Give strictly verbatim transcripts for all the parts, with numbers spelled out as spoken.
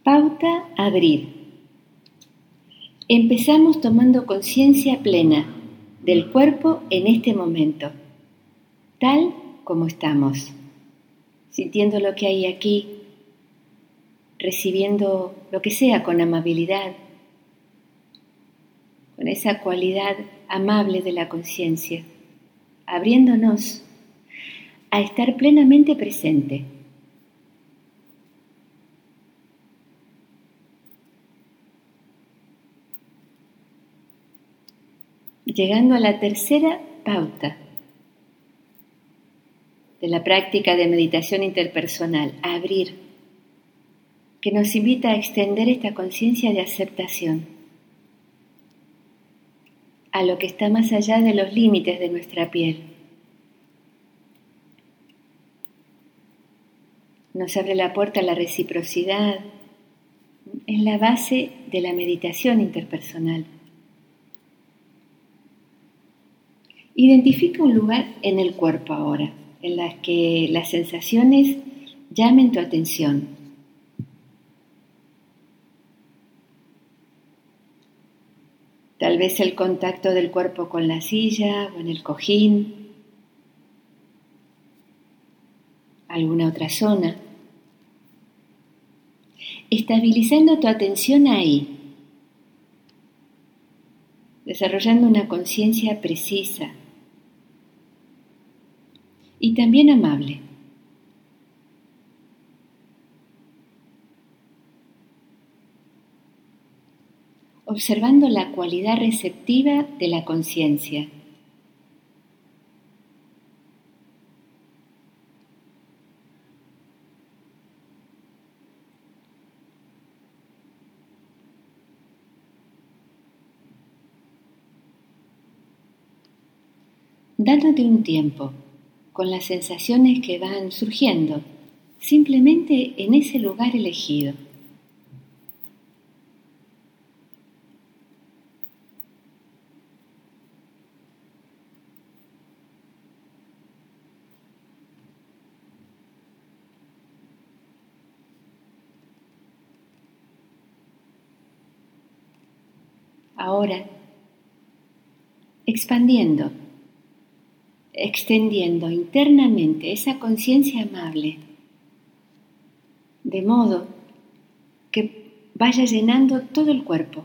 Pauta abrir. Empezamos tomando conciencia plena del cuerpo en este momento, tal como estamos, sintiendo lo que hay aquí, recibiendo lo que sea con amabilidad, con esa cualidad amable de la conciencia, abriéndonos a estar plenamente presente. Llegando a la tercera pauta de la práctica de meditación interpersonal, a abrir, que nos invita a extender esta conciencia de aceptación a lo que está más allá de los límites de nuestra piel. Nos abre la puerta a la reciprocidad, es la base de la meditación interpersonal. Identifica un lugar en el cuerpo ahora, en las que las sensaciones llamen tu atención. Tal vez el contacto del cuerpo con la silla o en el cojín, alguna otra zona. Estabilizando tu atención ahí, desarrollando una conciencia precisa y también amable. Observando la cualidad receptiva de la conciencia. Dándote un tiempo con las sensaciones que van surgiendo, simplemente en ese lugar elegido. Ahora, expandiendo, extendiendo internamente esa conciencia amable, de modo que vaya llenando todo el cuerpo.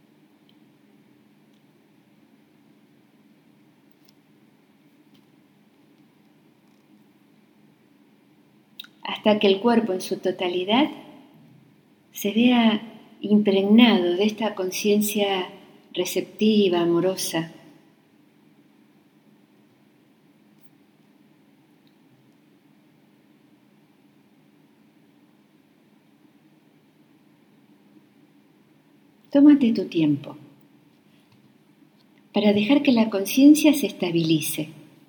Hasta que el cuerpo en su totalidad se vea impregnado de esta conciencia receptiva, amorosa. Tómate tu tiempo para dejar que la conciencia se estabilice.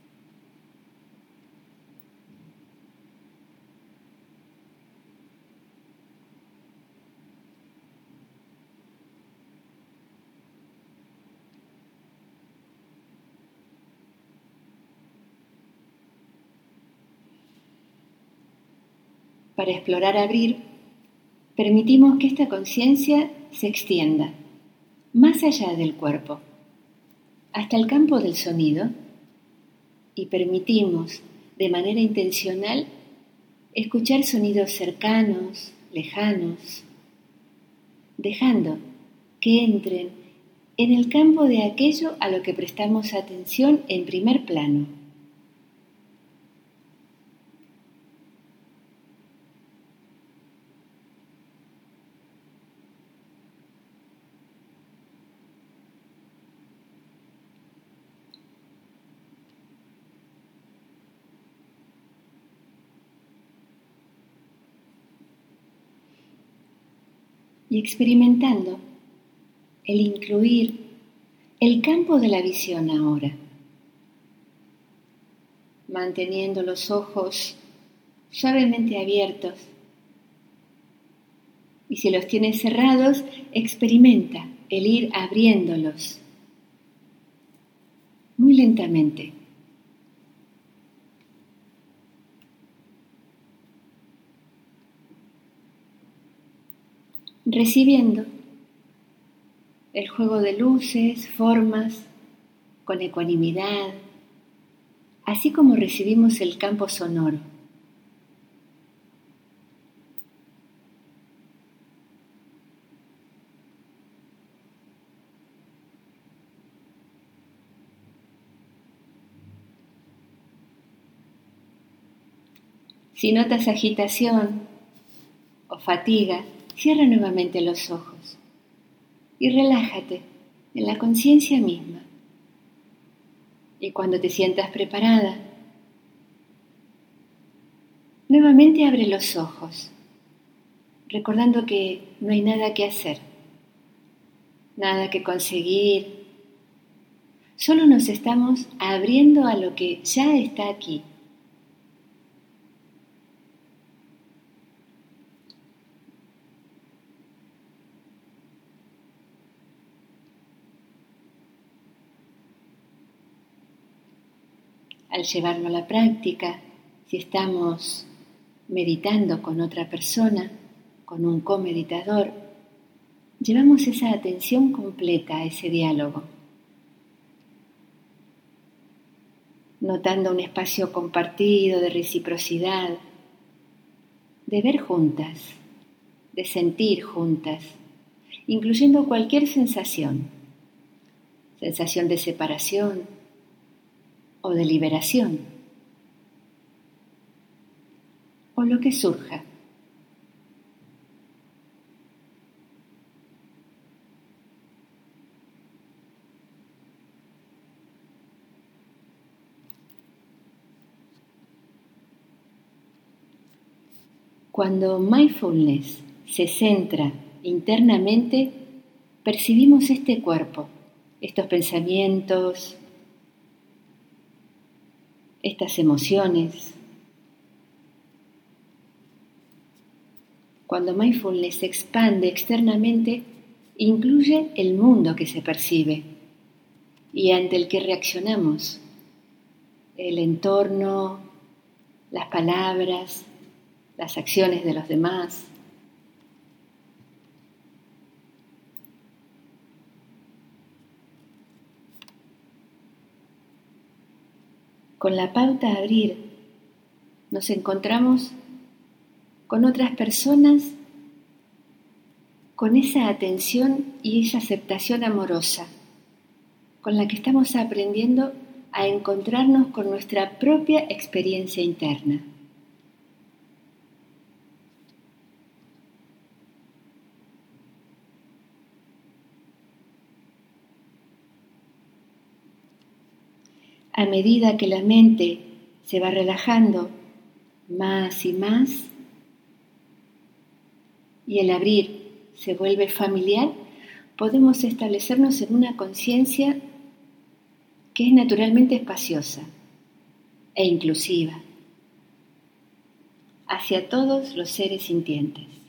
Para explorar abrir, permitimos que esta conciencia se extienda más allá del cuerpo, hasta el campo del sonido, y permitimos de manera intencional escuchar sonidos cercanos, lejanos, dejando que entren en el campo de aquello a lo que prestamos atención en primer plano. Y experimentando el incluir el campo de la visión ahora, manteniendo los ojos suavemente abiertos, y si los tienes cerrados, experimenta el ir abriéndolos muy lentamente. recibiendo el juego de luces, formas, con ecuanimidad, así como recibimos el campo sonoro. Si notas agitación o fatiga, cierra nuevamente los ojos y relájate en la conciencia misma. Y cuando te sientas preparada, nuevamente abre los ojos, recordando que no hay nada que hacer, nada que conseguir. Solo nos estamos abriendo a lo que ya está aquí. Al llevarlo a la práctica, si estamos meditando con otra persona, con un comeditador, llevamos esa atención completa a ese diálogo, notando un espacio compartido de reciprocidad, de ver juntas, de sentir juntas, incluyendo cualquier sensación, sensación de separación, o de liberación, o lo que surja. Cuando mindfulness se centra internamente, percibimos este cuerpo, estos pensamientos, estas emociones. Cuando mindfulness se expande externamente, incluye el mundo que se percibe y ante el que reaccionamos, el entorno, las palabras, las acciones de los demás. Con la pauta a abrir, nos encontramos con otras personas con esa atención y esa aceptación amorosa, con la que estamos aprendiendo a encontrarnos con nuestra propia experiencia interna. A medida que la mente se va relajando más y más y el abrir se vuelve familiar, podemos establecernos en una conciencia que es naturalmente espaciosa e inclusiva hacia todos los seres sintientes.